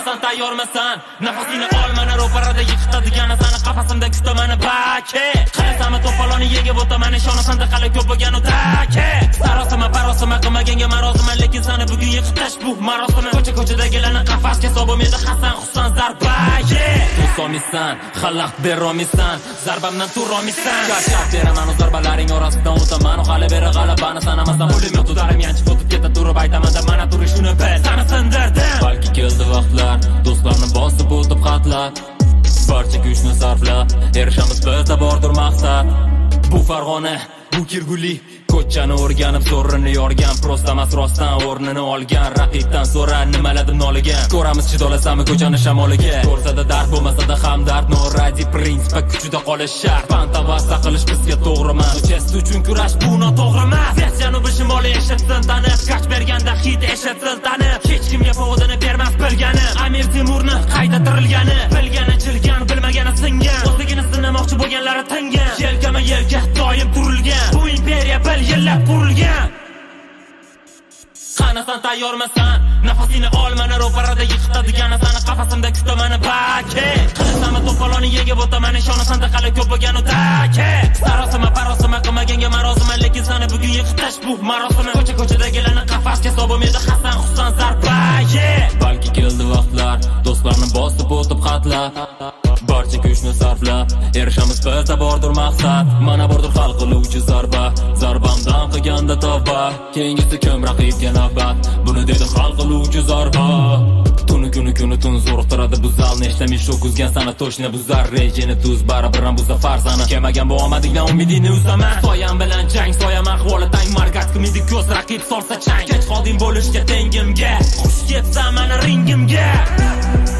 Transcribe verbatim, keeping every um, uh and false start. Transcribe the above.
qarasan tayyormisan nafasini ol mana ro'parada yiqitadigan sani qafasimda kutaman baki qarasam to'poloni yegib o'taman ishonasanda qalay ko'p bo'lgan o'taki sarosima parosima qilmaganga marozima lekin sani bugun yiqitash bu marosima ko'cha ko'chadagilarni qafasga sobim edi Hasan Husan zarbaye to'somisan xalaq beromisan zarbamdan turomisan charchab beraman zarbalaring orasidan o'taman hali beri g'alabani sanamasam pulimni tudarim yanchib o'tib keta turib aytaman da mana turi shuni bil sani sindirdim balki keldi vaqtlar do'stlarni bosib o'tib xatlar barcha kuchni sarfla erishamiz bizda bordir maqsad bu Farg'ona bu Kirguli ko'chani o'rganib so'rini yorgan prostamas rostdan o'rnini olgan raqibdan so'ra nimaladim noligan ko'ramiz chidolasami ko'chani shamoliga ko'rsada dard bo'lmasa-da ham dard noradi prinsipa kuchida qolish shart pantavasta qilish bizga to'g'rimas chest uchun kurash bu noto'g'rimas biz janubi shimoliy eshitsin tanib kach berganda hit eshitsin tanib hech kimga foydani bermas bilganim Amir Temurni qayta tirilgani bilgani chilgan bilmagani singan o'zligini sinamoqchi bo'lganlari tingan yelkama yelka doim turilgan bu imperiya bil yillab qurilgan qanasan tayyormisan nafasini ol mana ro'parada yiqitadigan sani qafasimda kutaman baki qarasam to'poloni yegib o'taman ishonasanda qalay ko'p bo'lgan o'taki sarosima parosima qilmaganga marozima lekin sani bugun yiqitash bu marosima ko'cha ko'chadagilarni qafasga sobim edi Hasan Husan zarbaye balki keldi vaqtlar do'stlarni bosib o'tib xatlar barcha kuchni sarfla erishamiz bizda bordir maqsad mana bordir hal qiluvchi zarba zarbamdan qilganda tavba keyingisi kim raqibga navbat buni dedi hal qiluvchi zarba tuni kuni kuni tun zo'riqtiradi bu zalni ishlamish o'kuzgan sana toshni buzar rejini tuz baribir ham buzar farzani kelmagan bu omadingdan umidingni uzaman soyam bilan jang soyam ahvoli tang markat kimidi ko'z raqib solsa chang kech qolding bo'lishga tengimga xush ketsa mana ringimga